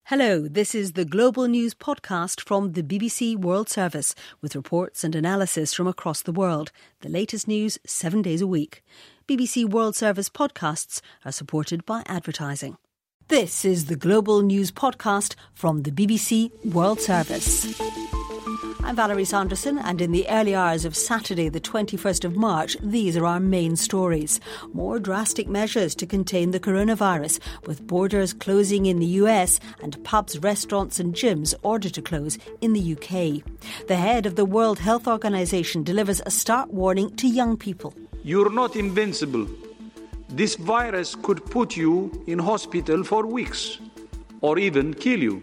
Hello, this is the Global News podcast from the BBC World Service with reports and analysis from across the world. The latest news 7 days a week. BBC World Service podcasts are supported by advertising. This is the Global News podcast from the BBC World Service. I'm Valerie Sanderson, and in the early hours of Saturday, the 21st of March, these are our main stories. More drastic measures to contain the coronavirus, with borders closing in the US and pubs, restaurants and gyms ordered to close in the UK. The head of the World Health Organization delivers a stark warning to young people. You're not invincible. This virus could put you in hospital for weeks or even kill you.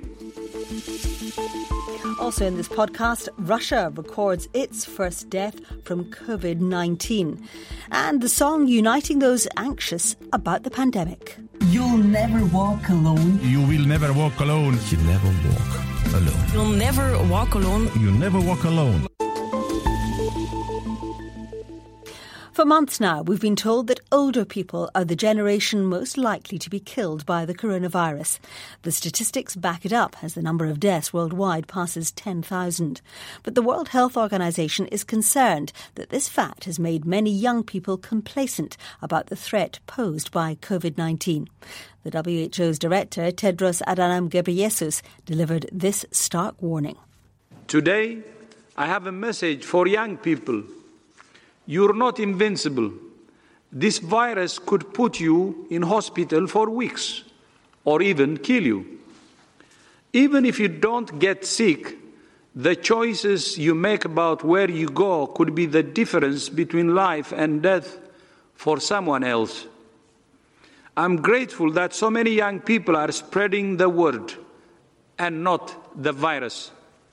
Also in this podcast, Russia records its first death from COVID-19. And the song uniting those anxious about the pandemic. You'll never walk alone. You will never walk alone. You never walk alone. You'll never walk alone. You never walk alone. For months now, we've been told that older people are the generation most likely to be killed by the coronavirus. The statistics back it up as the number of deaths worldwide passes 10,000. But the World Health Organization is concerned that this fact has made many young people complacent about the threat posed by COVID-19. The WHO's director, Tedros Adhanom Ghebreyesus, delivered this stark warning. Today, I have a message for young people. You're not invincible. This virus could put you in hospital for weeks or even kill you. Even if you don't get sick, the choices you make about where you go could be the difference between life and death for someone else. I'm grateful that so many young people are spreading the word and not the virus.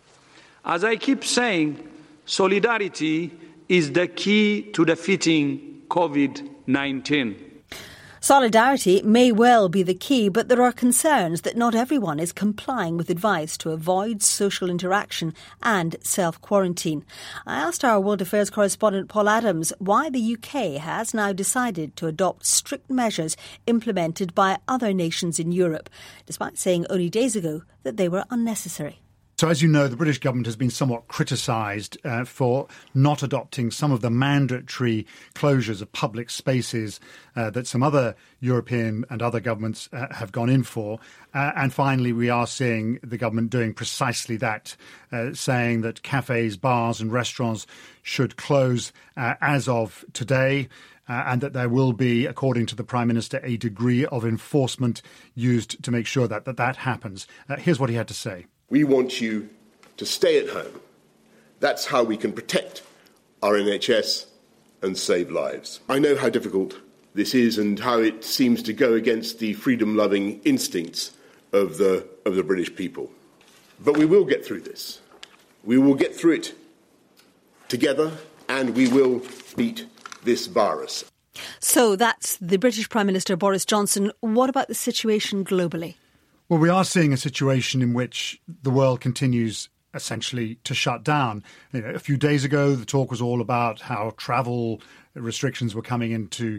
As I keep saying, solidarity is the key to defeating COVID-19. Solidarity may well be the key, but there are concerns that not everyone is complying with advice to avoid social interaction and self-quarantine. I asked our World Affairs correspondent Paul Adams why the UK has now decided to adopt strict measures implemented by other nations in Europe, despite saying only days ago that they were unnecessary. So, as you know, the British government has been somewhat criticised for not adopting some of the mandatory closures of public spaces that some other European and other governments have gone in for. And finally, we are seeing the government doing precisely that, saying that cafes, bars and restaurants should close as of today. And that there will be, according to the Prime Minister, a degree of enforcement used to make sure that that happens. Here's what he had to say. We want you to stay at home. That's how we can protect our NHS and save lives. I know how difficult this is and how it seems to go against the freedom-loving instincts of the British people. But we will get through this. We will get through it together, and we will beat this virus. So that's the British Prime Minister Boris Johnson. What about the situation globally? Well, we are seeing a situation in which the world continues essentially to shut down. A few days ago, the talk was all about how travel restrictions were coming into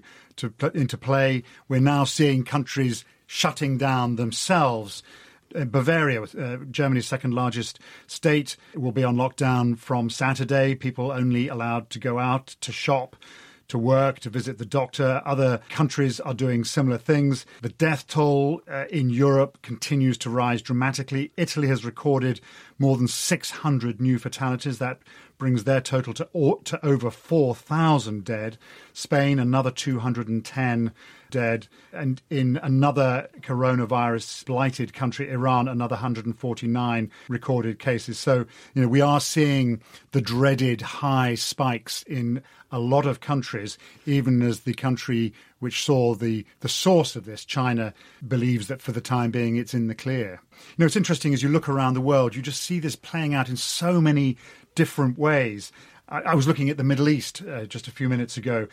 play. We're now seeing countries shutting down themselves. Bavaria, Germany's second largest state, will be on lockdown from Saturday. People only allowed to go out to shop, to work, to visit the doctor. Other countries are doing similar things. The death toll in Europe continues to rise dramatically. Italy has recorded more than 600 new fatalities. That brings their total to over 4,000 dead. Spain, another 210 dead. And in another coronavirus-blighted country, Iran, another 149 recorded cases. So, we are seeing the dreaded high spikes in a lot of countries, even as the country which saw the source of this, China, believes that for the time being it's in the clear. It's interesting as you look around the world, you just see this playing out in so many different ways. I was looking at the Middle East just a few minutes ago.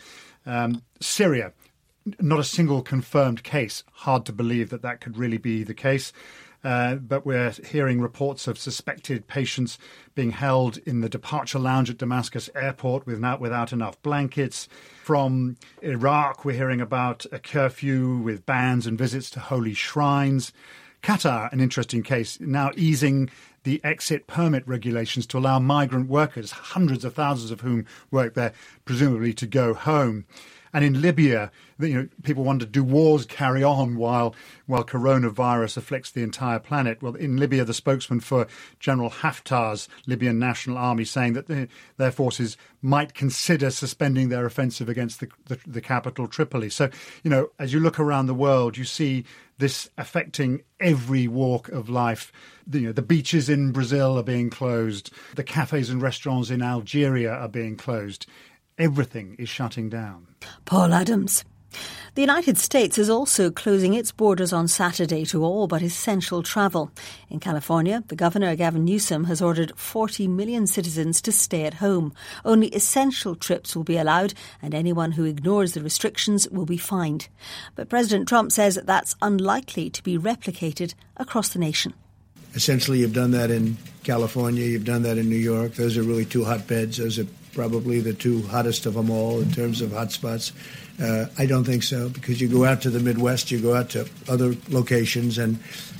Syria, not a single confirmed case. Hard to believe that could really be the case. But we're hearing reports of suspected patients being held in the departure lounge at Damascus airport without enough blankets. From Iraq, we're hearing about a curfew with bans and visits to holy shrines. Qatar, an interesting case, now easing the exit permit regulations to allow migrant workers, hundreds of thousands of whom work there, presumably to go home. And in Libya, people wonder, do wars carry on while coronavirus afflicts the entire planet? Well, in Libya, the spokesman for General Haftar's Libyan National Army saying that their forces might consider suspending their offensive against the capital, Tripoli. So, as you look around the world, you see this affecting every walk of life. The beaches in Brazil are being closed. The cafes and restaurants in Algeria are being closed. Everything is shutting down. Paul Adams. The United States is also closing its borders on Saturday to all but essential travel. In California, the Governor, Gavin Newsom, has ordered 40 million citizens to stay at home. Only essential trips will be allowed, and anyone who ignores the restrictions will be fined. But President Trump says that's unlikely to be replicated across the nation. Essentially, you've done that in California, you've done that in New York. Those are really two hotbeds. Those are probably the two hottest of them all in terms of hotspots. I don't think so, because you go out to the Midwest, you go out to other locations, and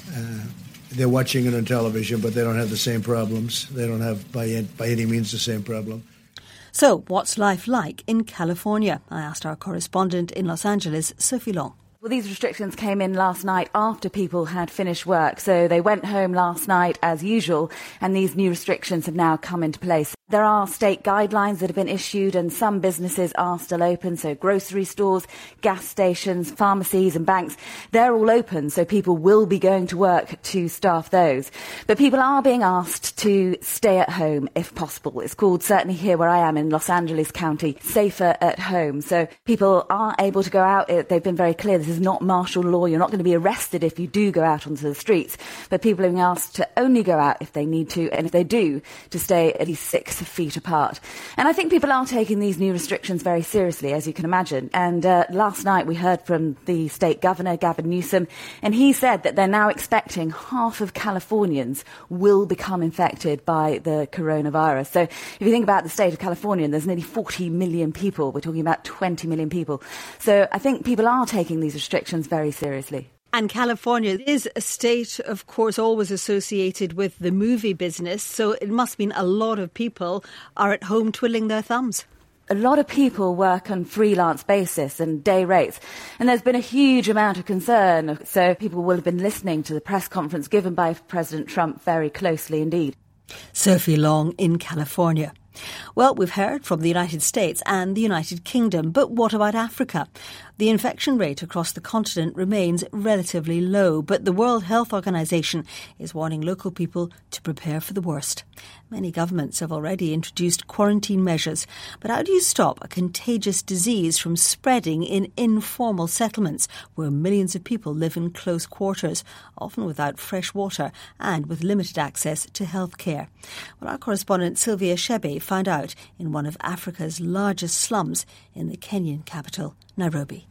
they're watching it on television, but they don't have the same problems. They don't have, by any means, the same problem. So, what's life like in California? I asked our correspondent in Los Angeles, Sophie Long. Well, these restrictions came in last night after people had finished work. So they went home last night as usual, and these new restrictions have now come into place. There are state guidelines that have been issued, and some businesses are still open. So grocery stores, gas stations, pharmacies and banks, they're all open. So people will be going to work to staff those. But people are being asked to stay at home if possible. It's called, certainly here where I am in Los Angeles County, Safer at Home. So people are able to go out. They've been very clear. This is not martial law. You're not going to be arrested if you do go out onto the streets. But people are being asked to only go out if they need to, and if they do, to stay at least 6 feet apart. And I think people are taking these new restrictions very seriously, as you can imagine. And last night we heard from the state governor, Gavin Newsom, and he said that they're now expecting half of Californians will become infected by the coronavirus. So if you think about the state of California, there's nearly 40 million people. We're talking about 20 million people. So I think people are taking these restrictions very seriously. And California is a state, of course, always associated with the movie business. So it must mean a lot of people are at home twiddling their thumbs. A lot of people work on freelance basis and day rates. And there's been a huge amount of concern. So people will have been listening to the press conference given by President Trump very closely indeed. Sophie Long in California. Well, we've heard from the United States and the United Kingdom, but what about Africa? The infection rate across the continent remains relatively low, but the World Health Organization is warning local people to prepare for the worst. Many governments have already introduced quarantine measures, but how do you stop a contagious disease from spreading in informal settlements where millions of people live in close quarters, often without fresh water and with limited access to health care? Well, our correspondent Sylvia Shebe found out in one of Africa's largest slums in the Kenyan capital, Nairobi.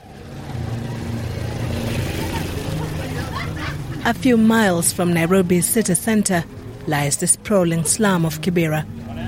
A few miles from Nairobi's city centre lies the sprawling slum of Kibera.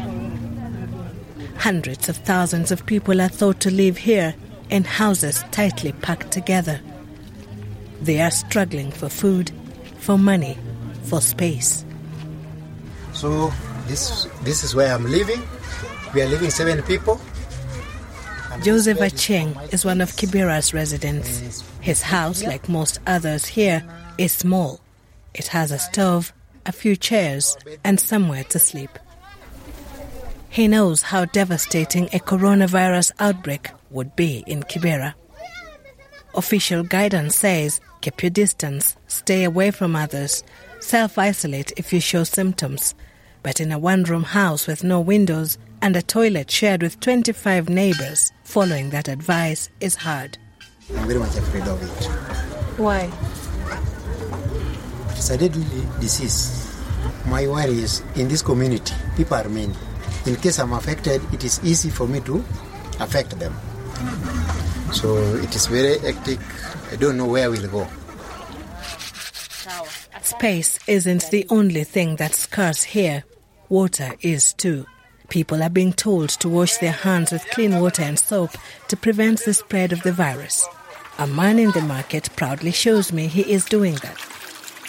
Hundreds of thousands of people are thought to live here in houses tightly packed together. They are struggling for food, for money, for space. So this is where I'm living. We are living 7 people. Joseph Acheng is one of Kibera's residents. His house, like most others here, is small. It has a stove, a few chairs, and somewhere to sleep. He knows how devastating a coronavirus outbreak would be in Kibera. Official guidance says keep your distance, stay away from others, self-isolate if you show symptoms. But in a one-room house with no windows and a toilet shared with 25 neighbors, following that advice is hard. I'm very much afraid of it. Why? It's a deadly disease. My worry is in this community, people are mean. In case I'm affected, it is easy for me to affect them. So it is very hectic. I don't know where we'll go. Space isn't the only thing that's scarce here. Water is too. People are being told to wash their hands with clean water and soap to prevent the spread of the virus. A man in the market proudly shows me he is doing that.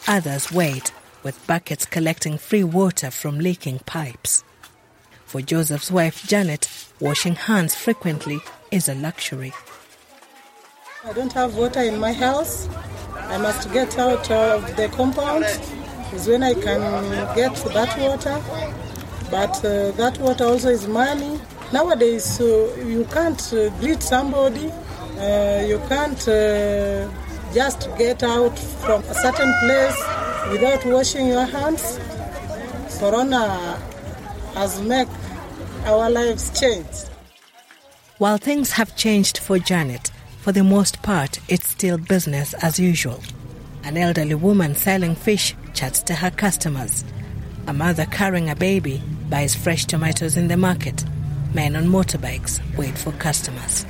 Others wait, with buckets collecting free water from leaking pipes. For Joseph's wife, Janet, washing hands frequently is a luxury. I don't have water in my house. I must get out of the compound. Is when I can get that water. But that water also is money. Nowadays, you can't greet somebody. You can't just get out from a certain place without washing your hands. Corona has made our lives change. While things have changed for Janet, for the most part, it's still business as usual. An elderly woman selling fish chats to her customers. A mother carrying a baby buys fresh tomatoes in the market. Men on motorbikes wait for customers.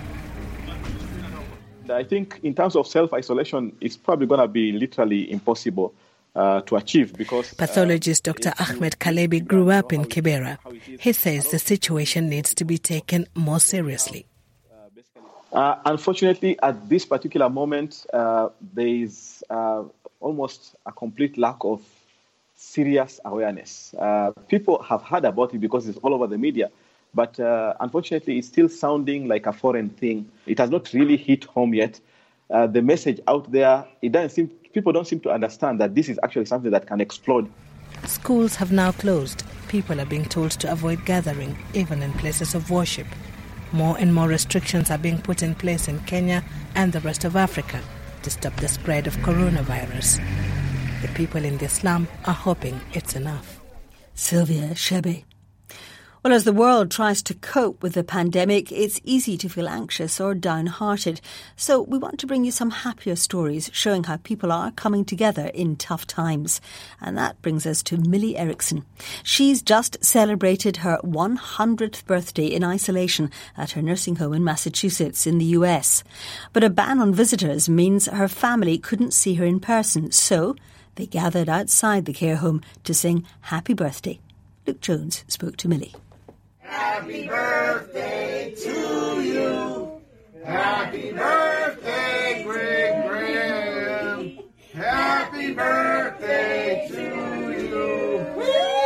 I think in terms of self-isolation, it's probably going to be literally impossible to achieve because... Pathologist Dr. Ahmed Kalebi grew up in Kibera. He says the situation needs to be taken more seriously. Unfortunately, at this particular moment, there is almost a complete lack of serious awareness. People have heard about it because it's all over the media, but unfortunately, it's still sounding like a foreign thing. It has not really hit home yet. The message out there, people don't seem to understand that this is actually something that can explode. Schools have now closed. People are being told to avoid gathering, even in places of worship. More and more restrictions are being put in place in Kenya and the rest of Africa to stop the spread of coronavirus. The people in the slum are hoping it's enough. Sylvia Shebe. Well, as the world tries to cope with the pandemic, it's easy to feel anxious or downhearted. So we want to bring you some happier stories showing how people are coming together in tough times. And that brings us to Millie Erickson. She's just celebrated her 100th birthday in isolation at her nursing home in Massachusetts in the US. But a ban on visitors means her family couldn't see her in person. So they gathered outside the care home to sing Happy Birthday. Luke Jones spoke to Millie. Happy birthday to you. Happy birthday, Greg Graham. Happy birthday to you.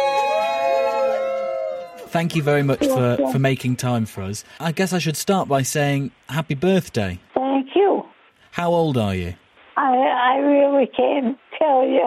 Thank you very much for making time for us. I guess I should start by saying happy birthday. Thank you. How old are you? I really can't tell you.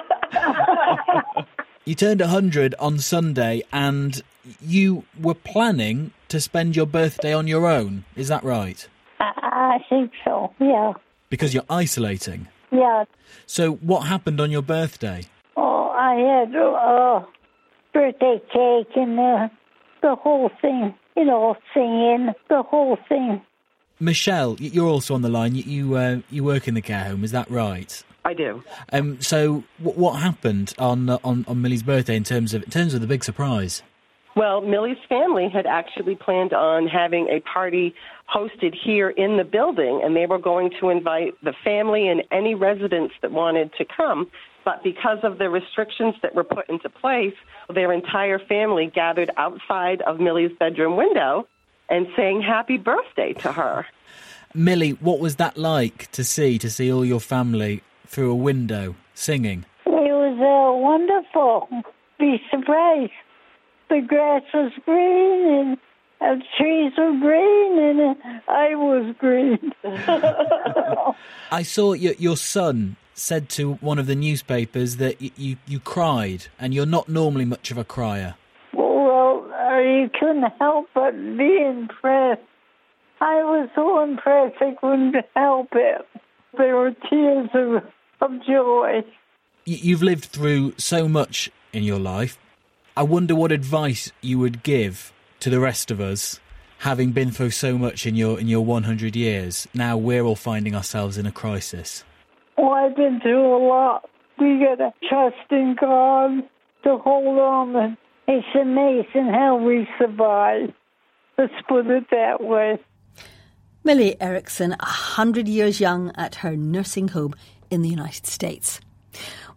You turned 100 on Sunday and you were planning to spend your birthday on your own. Is that right? I think so, yeah. Because you're isolating? Yeah. So what happened on your birthday? Oh, I had a birthday cake and the whole thing, singing, the whole thing. Michelle, you're also on the line. You work in the care home, is that right? I do. So what happened on Millie's birthday in terms of the big surprise? Well, Millie's family had actually planned on having a party hosted here in the building, and they were going to invite the family and any residents that wanted to come. But because of the restrictions that were put into place, their entire family gathered outside of Millie's bedroom window and sang happy birthday to her. Millie, what was that like to see all your family through a window singing? It was wonderful. Be surprised. The grass was green and the trees were green and I was green. I saw your son said to one of the newspapers that you cried, and you're not normally much of a crier. Well, you couldn't help but be impressed. I was so impressed I couldn't help it. There were tears of joy. You've lived through so much in your life. I wonder what advice you would give to the rest of us, having been through so much in your 100 years. Now we're all finding ourselves in a crisis. Oh, I've been through a lot. We got to trust in God to hold on. And it's amazing how we survive. Let's put it that way. Millie Erickson, 100 years young at her nursing home in the United States.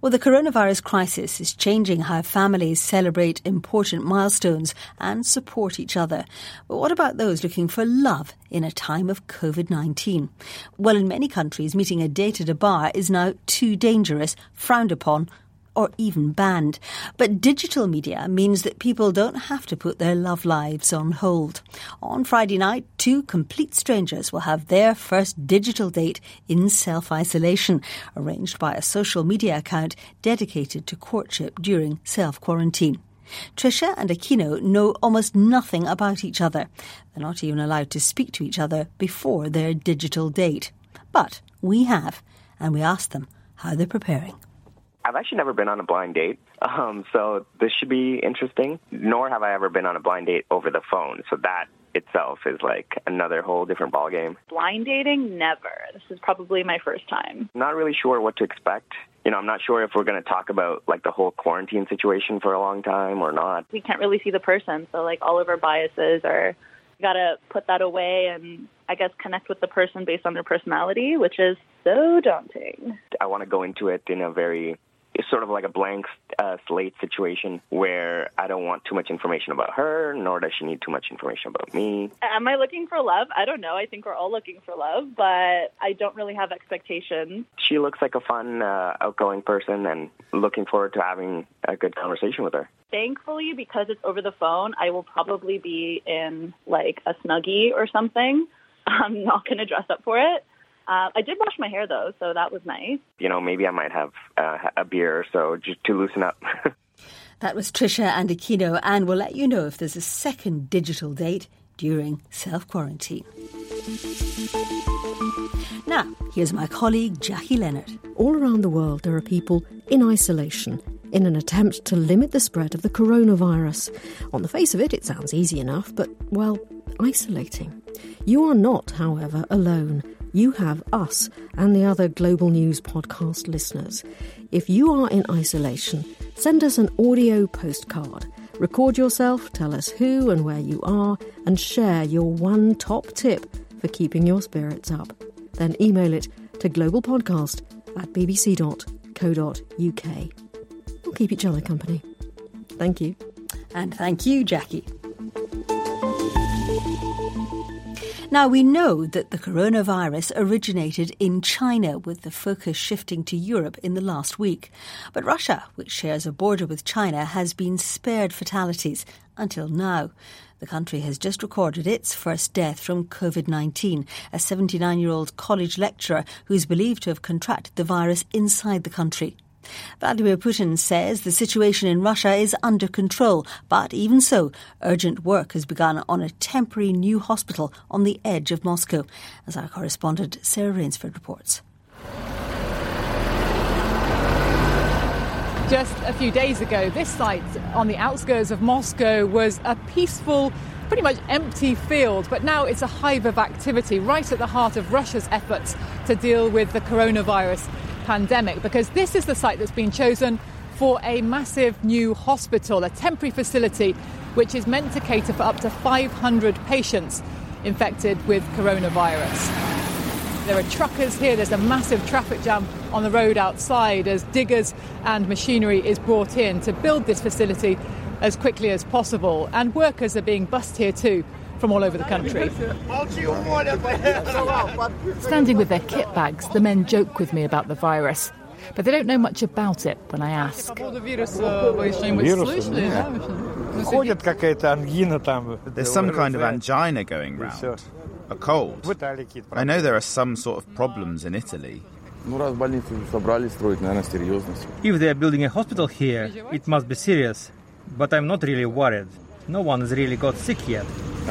Well, the coronavirus crisis is changing how families celebrate important milestones and support each other. But what about those looking for love in a time of COVID-19? Well, in many countries, meeting a date at a bar is now too dangerous, frowned upon, or even banned. But digital media means that people don't have to put their love lives on hold. On Friday night, two complete strangers will have their first digital date in self-isolation, arranged by a social media account dedicated to courtship during self-quarantine. Trisha and Aquino know almost nothing about each other. They're not even allowed to speak to each other before their digital date. But we have, and we asked them how they're preparing. I've actually never been on a blind date, so this should be interesting. Nor have I ever been on a blind date over the phone, so that itself is like another whole different ballgame. Blind dating? Never. This is probably my first time. Not really sure what to expect. I'm not sure if we're going to talk about like the whole quarantine situation for a long time or not. We can't really see the person, so like all of our biases are, you got to put that away and I guess connect with the person based on their personality, which is so daunting. I want to go into it in a very... It's sort of like a blank slate situation where I don't want too much information about her, nor does she need too much information about me. Am I looking for love? I don't know. I think we're all looking for love, but I don't really have expectations. She looks like a fun, outgoing person, and looking forward to having a good conversation with her. Thankfully, because it's over the phone, I will probably be in like a Snuggie or something. I'm not going to dress up for it. I did wash my hair, though, so that was nice. Maybe I might have a beer or so just to loosen up. That was Trisha and Aquino, and we'll let you know if there's a second digital date during self-quarantine. Now, here's my colleague Jackie Leonard. All around the world, there are people in isolation in an attempt to limit the spread of the coronavirus. On the face of it, it sounds easy enough, but, well, isolating. You are not, however, alone. You have us and the other Global News podcast listeners. If you are in isolation, send us an audio postcard. Record yourself, tell us who and where you are, and share your one top tip for keeping your spirits up. Then email it to globalpodcast@bbc.co.uk. We'll keep each other company. Thank you. And thank you, Jackie. Now, we know that the coronavirus originated in China, with the focus shifting to Europe in the last week. But Russia, which shares a border with China, has been spared fatalities until now. The country has just recorded its first death from COVID-19, a 79-year-old college lecturer who is believed to have contracted the virus inside the country. Vladimir Putin says the situation in Russia is under control, but even so, urgent work has begun on a temporary new hospital on the edge of Moscow, as our correspondent Sarah Rainsford reports. Just a few days ago, this site on the outskirts of Moscow was a peaceful, pretty much empty field, but now it's a hive of activity right at the heart of Russia's efforts to deal with the coronavirus pandemic, because this is the site that's been chosen for a massive new hospital, a temporary facility which is meant to cater for up to 500 patients infected with coronavirus. There are truckers here, there's a massive traffic jam on the road outside as diggers and machinery is brought in to build this facility as quickly as possible, and workers are being bussed here too from all over the country. Standing with their kit bags, the men joke with me about the virus, but they don't know much about it when I ask. There's some kind of angina going round, a cold. I know there are some sort of problems in Italy. If they are building a hospital here, it must be serious, but I'm not really worried. No one has really got sick yet.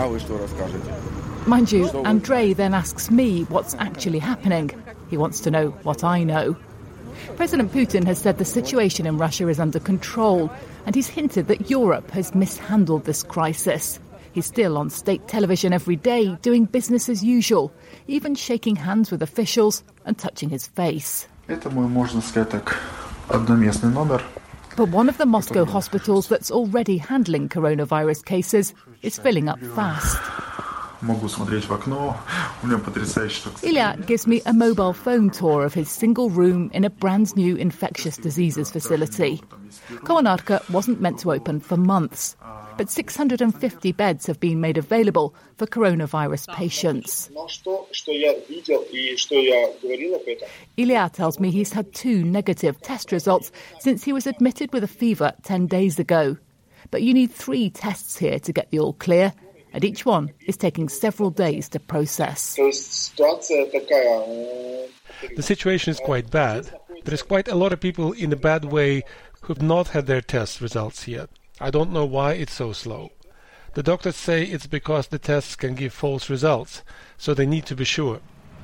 Mind you, Andrei then asks me what's actually happening. He wants to know what I know. President Putin has said the situation in Russia is under control, and he's hinted that Europe has mishandled this crisis. He's still on state television every day, doing business as usual, even shaking hands with officials and touching his face. But one of the Moscow hospitals that's already handling coronavirus cases is filling up fast. Ilya gives me a mobile phone tour of his single room in a brand new infectious diseases facility. Kołonarka wasn't meant to open for months, but 650 beds have been made available for coronavirus patients. Ilya tells me he's had 2 negative test results since he was admitted with a fever 10 days ago. But you need 3 tests here to get the all clear, and each one is taking several days to process. The situation is quite bad. There's quite a lot of people in a bad way who've not had their test results yet. I don't know why it's so slow. The doctors say it's because the tests can give false results, so they need to be sure.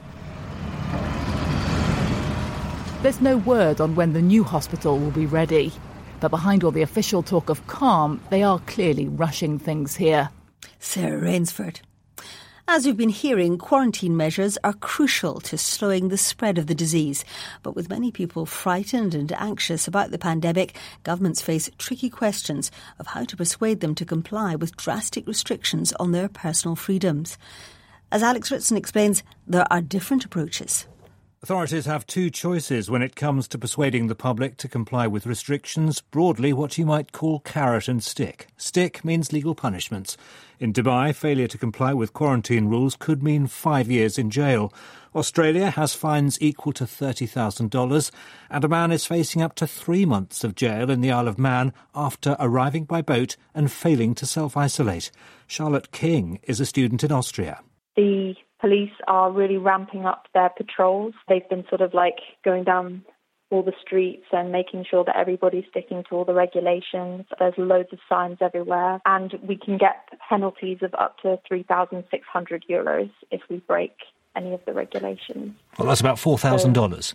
There's no word on when the new hospital will be ready. But behind all the official talk of calm, they are clearly rushing things here. Sarah Rainsford. As we've been hearing, quarantine measures are crucial to slowing the spread of the disease. But with many people frightened and anxious about the pandemic, governments face tricky questions of how to persuade them to comply with drastic restrictions on their personal freedoms. As Alex Ritson explains, there are different approaches. Authorities have 2 choices when it comes to persuading the public to comply with restrictions, broadly what you might call carrot and stick. Stick means legal punishments. In Dubai, failure to comply with quarantine rules could mean 5 years in jail. Australia has fines equal to $30,000, and a man is facing up to 3 months of jail in the Isle of Man after arriving by boat and failing to self-isolate. Charlotte King is a student in Austria. The police are really ramping up their patrols. They've been sort of like going down all the streets and making sure that everybody's sticking to all the regulations. There's loads of signs everywhere, and we can get penalties of up to €3,600 if we break any of the regulations. Well, that's about $4,000.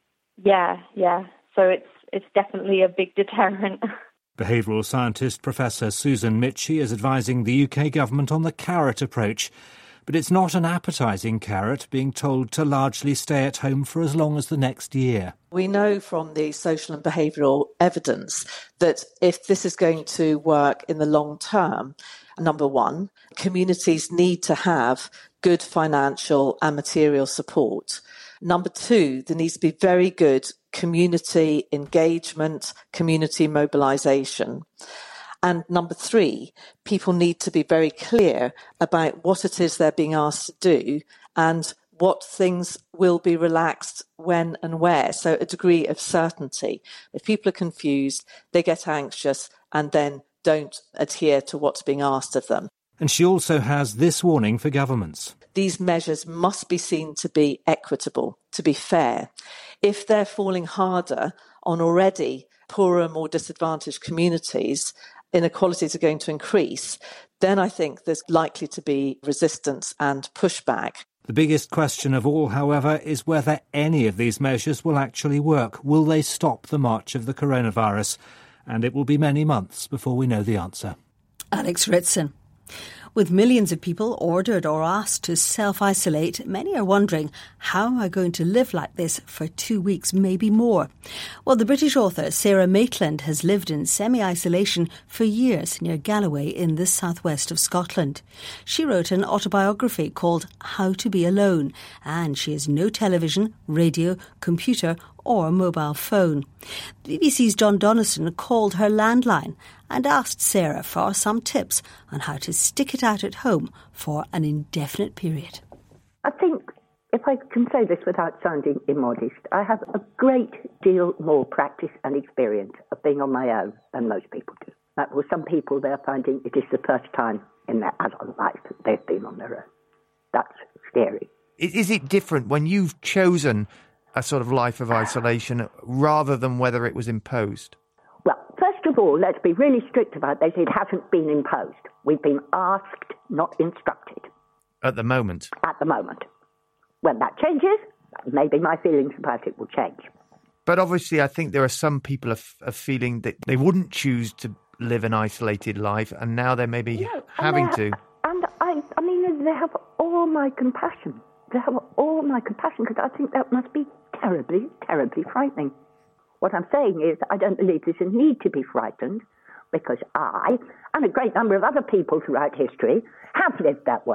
Yeah. So it's definitely a big deterrent. Behavioural scientist Professor Susan Michie is advising the UK government on the carrot approach. But it's not an appetising carrot, being told to largely stay at home for as long as the next year. We know from the social and behavioural evidence that if this is going to work in the long term, number one, communities need to have good financial and material support. Number two, there needs to be very good community engagement, community mobilisation. And number three, people need to be very clear about what it is they're being asked to do and what things will be relaxed when and where. So a degree of certainty. If people are confused, they get anxious and then don't adhere to what's being asked of them. And she also has this warning for governments. These measures must be seen to be equitable, to be fair. If they're falling harder on already poorer, more disadvantaged communities, inequalities are going to increase, then I think there's likely to be resistance and pushback. The biggest question of all, however, is whether any of these measures will actually work. Will they stop the march of the coronavirus? And it will be many months before we know the answer. Alex Ritson. With millions of people ordered or asked to self-isolate, many are wondering, how am I going to live like this for 2 weeks, maybe more? Well, the British author Sarah Maitland has lived in semi-isolation for years near Galloway in the southwest of Scotland. She wrote an autobiography called How to Be Alone, and she has no television, radio, computer or mobile phone. The BBC's John Donnison called her landline and asked Sarah for some tips on how to stick it out at home for an indefinite period. I think, if I can say this without sounding immodest, I have a great deal more practice and experience of being on my own than most people do. That for some people, they're finding it is the first time in their adult life that they've been on their own. That's scary. Is it different when you've chosen a sort of life of isolation rather than whether it was imposed? Well, first of all, let's be really strict about this. It hasn't been imposed. We've been asked, not instructed. At the moment? At the moment. When that changes, maybe my feelings about it will change. But obviously, I think there are some people of feeling that they wouldn't choose to live an isolated life, and now they may be having to. And I mean, they have all my compassion. They have all my compassion, because I think that must be terribly, terribly frightening. What I'm saying is I don't believe there's a need to be frightened, because I, and a great number of other people throughout history, have lived that way.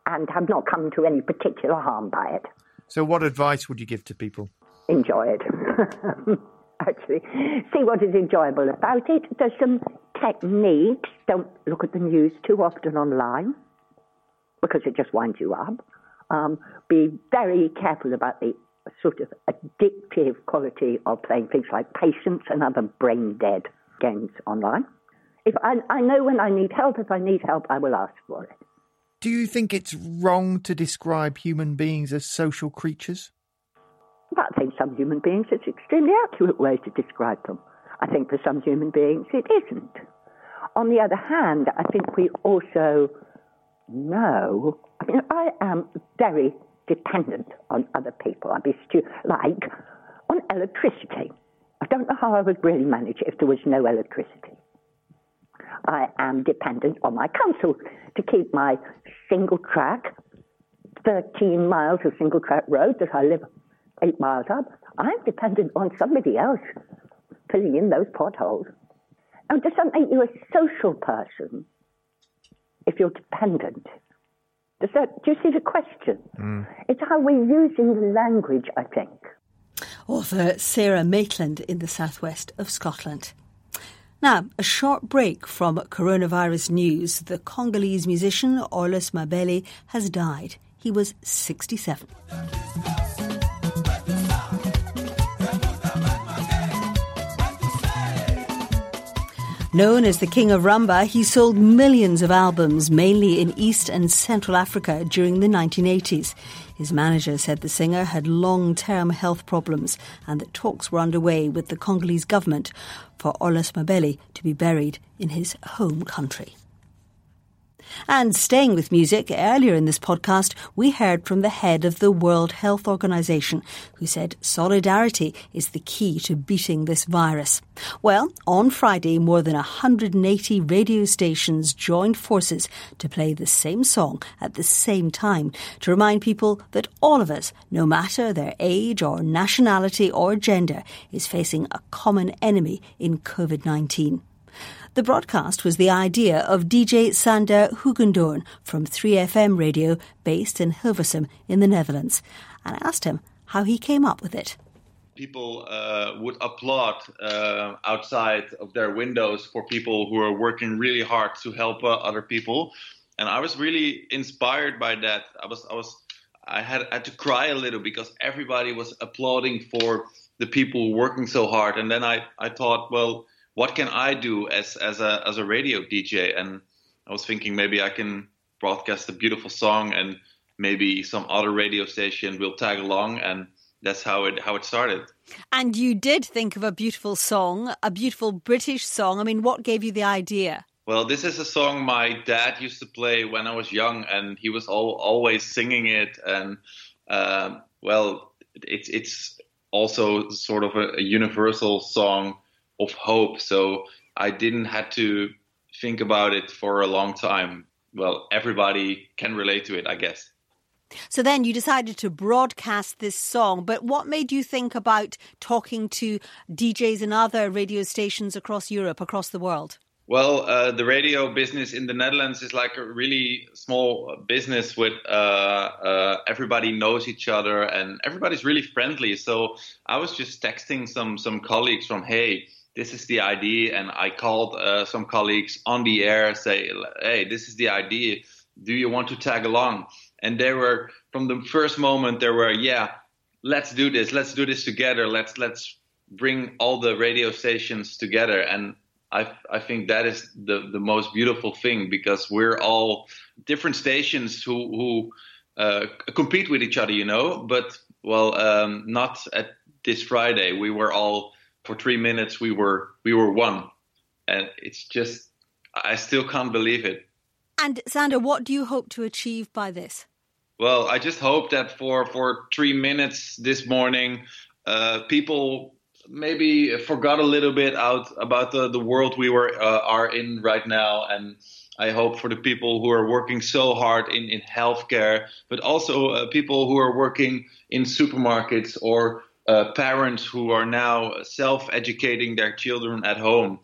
and have not come to any particular harm by it. So what advice would you give to people? Enjoy it. Actually, see what is enjoyable about it. There's some techniques. Don't look at the news too often online, because it just winds you up. Be very careful about the sort of addictive quality of playing things like Patience and other brain-dead games online. If I know when I need help. If I need help, I will ask for it. Do you think it's wrong to describe human beings as social creatures? But I think some human beings, it's an extremely accurate way to describe them. I think for some human beings, it isn't. On the other hand, I think we also know, I am very dependent on other people. Like on electricity. I don't know how I would really manage it if there was no electricity. I am dependent on my council to keep my single track, 13 miles of single track road that I live 8 miles up. I'm dependent on somebody else filling in those potholes. And does that make you a social person if you're dependent? Do you see the question? It's how we're using the language, I think. Author Sarah Maitland in the southwest of Scotland. Now, a short break from coronavirus news. The Congolese musician Orlus Mabele has died. He was 67. Known as the King of Rumba, he sold millions of albums, mainly in East and Central Africa during the 1980s. His manager said the singer had long-term health problems and that talks were underway with the Congolese government for Orlus Mabele to be buried in his home country. And staying with music, earlier in this podcast, we heard from the head of the World Health Organization, who said solidarity is the key to beating this virus. Well, on Friday, more than 180 radio stations joined forces to play the same song at the same time to remind people that all of us, no matter their age or nationality or gender, is facing a common enemy in COVID-19. The broadcast was the idea of DJ Sander Hugendoorn from 3FM Radio, based in Hilversum in the Netherlands. And I asked him how he came up with it. People would applaud outside of their windows for people who are working really hard to help other people. And I was really inspired by that. I had to cry a little because everybody was applauding for the people working so hard. And then I thought, well, what can I do as a radio DJ? And I was thinking maybe I can broadcast a beautiful song and maybe some other radio station will tag along, and that's how it started. And you did think of a beautiful song, a beautiful British song. I mean, what gave you the idea? Well, this is a song my dad used to play when I was young, and he was always singing it. And it's also sort of a universal song of hope, so I didn't have to think about it for a long time. Well, everybody can relate to it, I guess. So then you decided to broadcast this song, but what made you think about talking to DJs and other radio stations across Europe, across the world? Well, the radio business in the Netherlands is like a really small business with everybody knows each other and everybody's really friendly. So I was just texting some colleagues from, hey, this is the idea. And I called some colleagues on the air, say, hey, this is the idea. Do you want to tag along? And they were, from the first moment, they were, yeah, let's do this. Let's do this together. Let's bring all the radio stations together. And I think that is the most beautiful thing, because we're all different stations who compete with each other, you know. But, well, not at this Friday. We were all, for 3 minutes, we were one. And it's just, I still can't believe it. And Sander, what do you hope to achieve by this? Well, I just hope that for 3 minutes this morning, people maybe forgot a little bit about the world we are in right now. And I hope for the people who are working so hard in healthcare, but also people who are working in supermarkets, or parents who are now self-educating their children at home.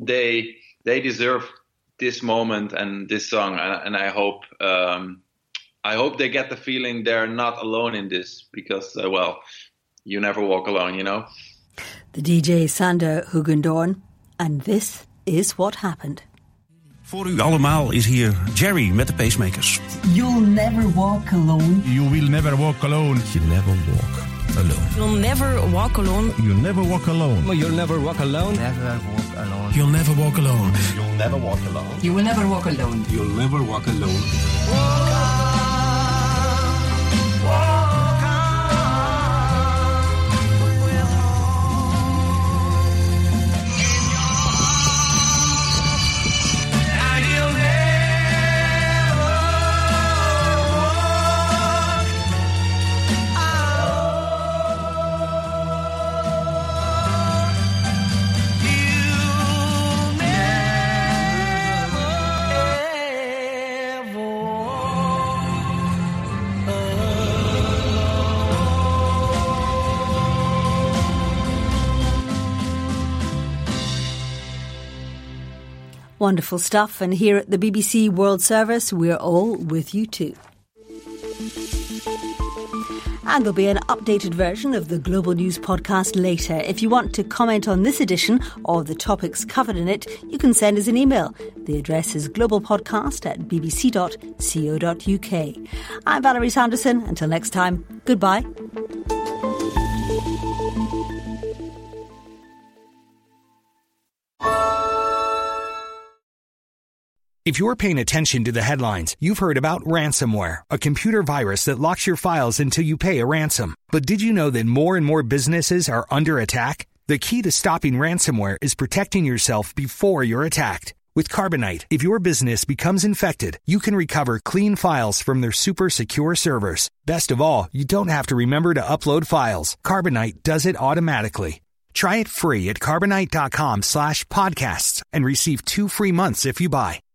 They deserve this moment and this song, and I hope I hope they get the feeling they're not alone in this because, you never walk alone, you know. The DJ Sander Hugendorn, and this is what happened. Voor u allemaal is hier Jerry met de pacemakers. You'll never walk alone. You will never walk alone. You never walk alone. You'll never walk alone. You'll never walk alone. You'll never walk alone. Never walk alone. You'll never walk alone. You'll never walk alone. You will never walk alone. You'll never walk alone. Wonderful stuff, and here at the BBC World Service, we're all with you too. And there'll be an updated version of the Global News podcast later. If you want to comment on this edition or the topics covered in it, you can send us an email. The address is globalpodcast@bbc.co.uk. I'm Valerie Sanderson. Until next time, goodbye. If you're paying attention to the headlines, you've heard about ransomware, a computer virus that locks your files until you pay a ransom. But did you know that more and more businesses are under attack? The key to stopping ransomware is protecting yourself before you're attacked. With Carbonite, if your business becomes infected, you can recover clean files from their super secure servers. Best of all, you don't have to remember to upload files. Carbonite does it automatically. Try it free at carbonite.com/podcasts and receive 2 free months if you buy.